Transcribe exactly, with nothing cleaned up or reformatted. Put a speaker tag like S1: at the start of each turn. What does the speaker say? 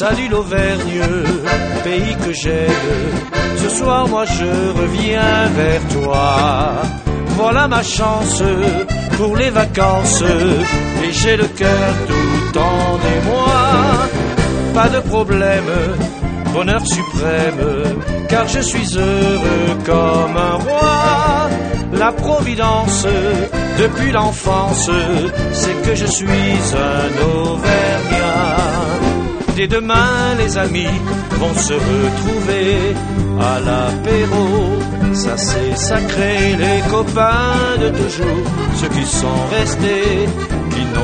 S1: Salut l'Auvergne, pays que j'aime. Ce soir moi je reviens vers toi. Voilà ma chance pour les vacances, et j'ai le cœur tout en émoi. Pas de problème, bonheur suprême, car je suis heureux comme un roi. La providence, depuis l'enfance, c'est que je suis un Auvergnat. Dès demain, les amis vont se retrouver à l'apéro. Ça c'est sacré, les copains de toujours, ceux qui sont restés, qui n'ont